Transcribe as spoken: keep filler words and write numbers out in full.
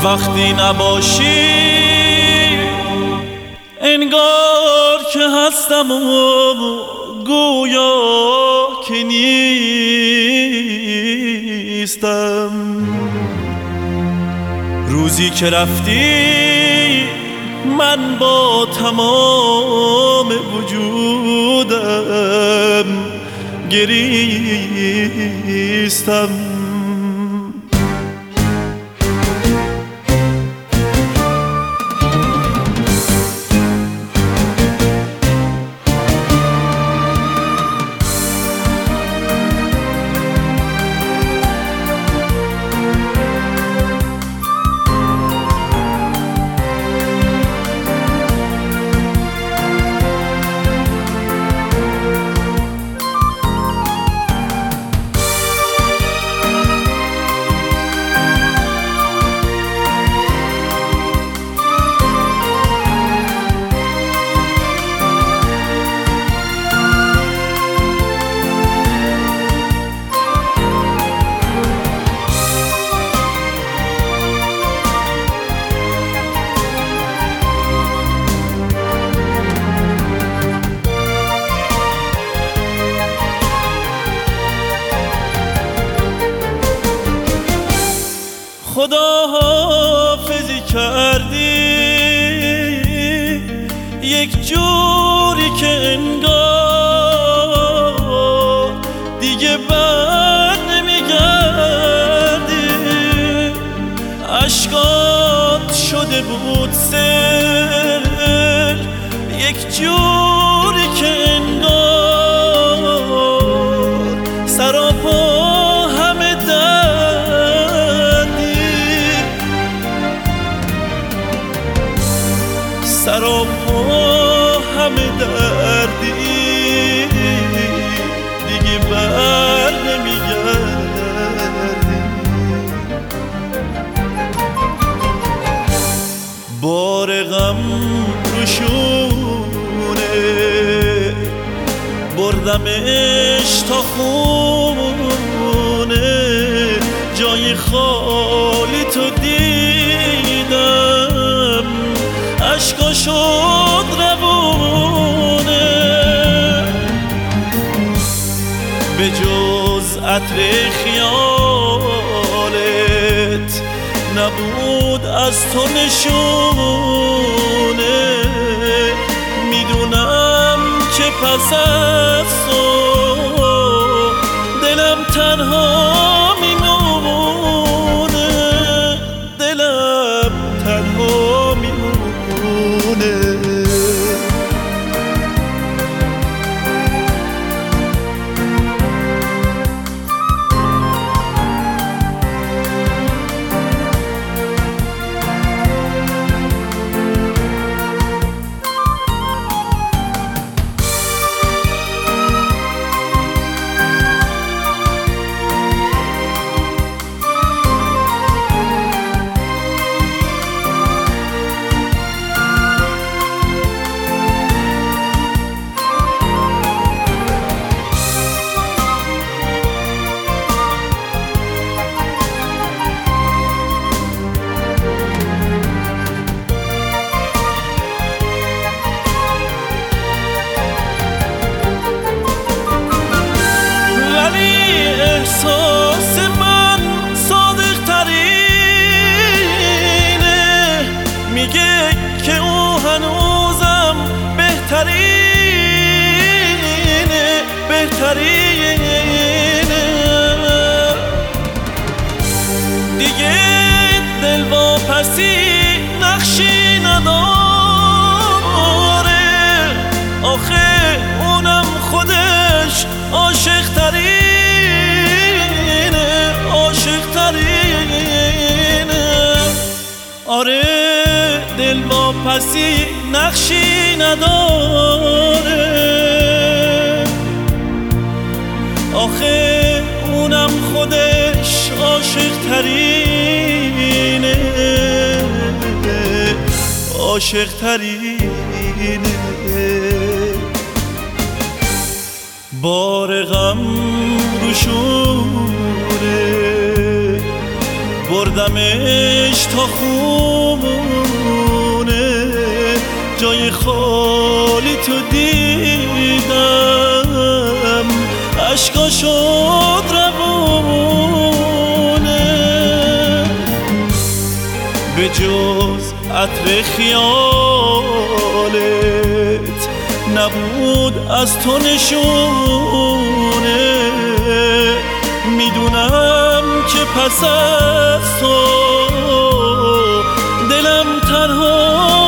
وقتی نباشی انگار که هستم و گویا که نیستم. روزی که رفتی من با تمام وجودم گریستم. خدا حافظی کردی یک جوری که انگار دیگه بر نمیگردی. اشکات شده بود سیل یک جوری که انگار سراپا همه سراپا همه دردی دیگه بر نمیگردی. بار غم روشونه بردمش تا خونه جای خالی تو دیدم اشکا شد روونه. به جز عطر خیالت نبود از تو نشونه. میدونم که پس از تو دلم تنها میمونه. دلم تنها میمونه. احساس من صادق ترینه میگه که او هنوزم بهترینه بهترینه. دیگه دل واپسی نقشی نداره آخه اونم خودش عاشق ترینه عاشق ترینه. آره دل واپسی نقشی نداره آخه اونم خودش عاشق ترینه عاشق ترینه. بار غم روشونه بردمش تا خونه، جای خالی تو دیدم، اشکا شد روونه. به جز عطر خیالت نبود از تو نشونه، میدونم که پس از تو دلم تنها